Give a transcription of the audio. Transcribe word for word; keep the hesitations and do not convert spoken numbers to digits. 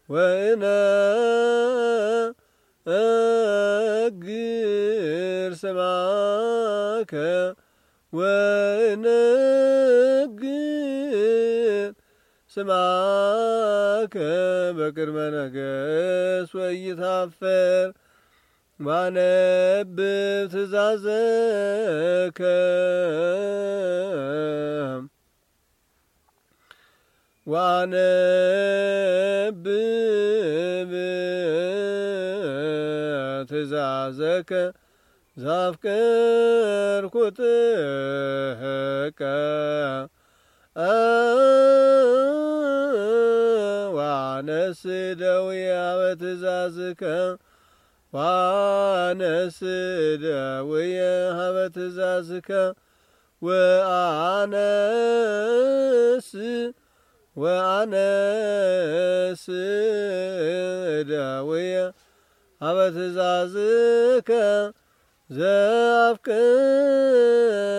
ወእነግር ስማከ ወእነግር ስማከ በቅድመ ነገሥት ወኢይታፈር ዋነብብ ትእዛዘከ ዋነብብ ትእዛዘከ ዘአፍቀርኩ ጥቀ ዋነስ ደውየ በትእዛዝከ ዋነስ ደውየ በትእዛዝከ ወአነስ ወአነስ ደውየ በትእዛዝከ ዘአፍቀርኩ